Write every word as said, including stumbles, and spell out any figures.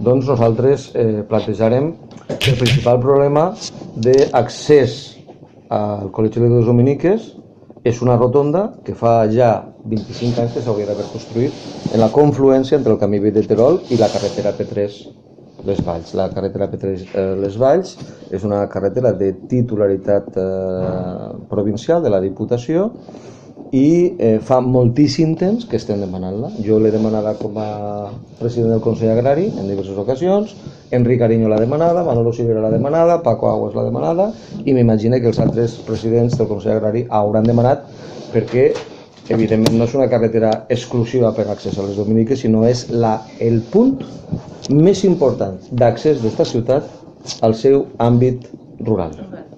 doncs nosaltres eh, plantejarem el principal problema d'accés al Col·legi de les Dominiques és una rotonda que fa ja vint-i-cinc anys que s'hauria d'haver construït en la confluència entre el camí vell de Terol i la carretera P tres Les Valls. La carretera P tres eh, Les Valls és una carretera de titularitat eh, provincial de la Diputació i eh, fa moltíssim temps que estem demanant-la. Jo l'he demanada com a president del Consell Agrari en diverses ocasions, Enric Ariño l'ha demanada, Manolo Silvera l'ha demanada, Paco Aguas l'ha demanada i m'imagino que els altres presidents del Consell Agrari hauran demanat perquè evidentment no és una carretera exclusiva per accés a les Dominiques, sinó és la, el punt més important d'accés d'esta ciutat al seu àmbit rural.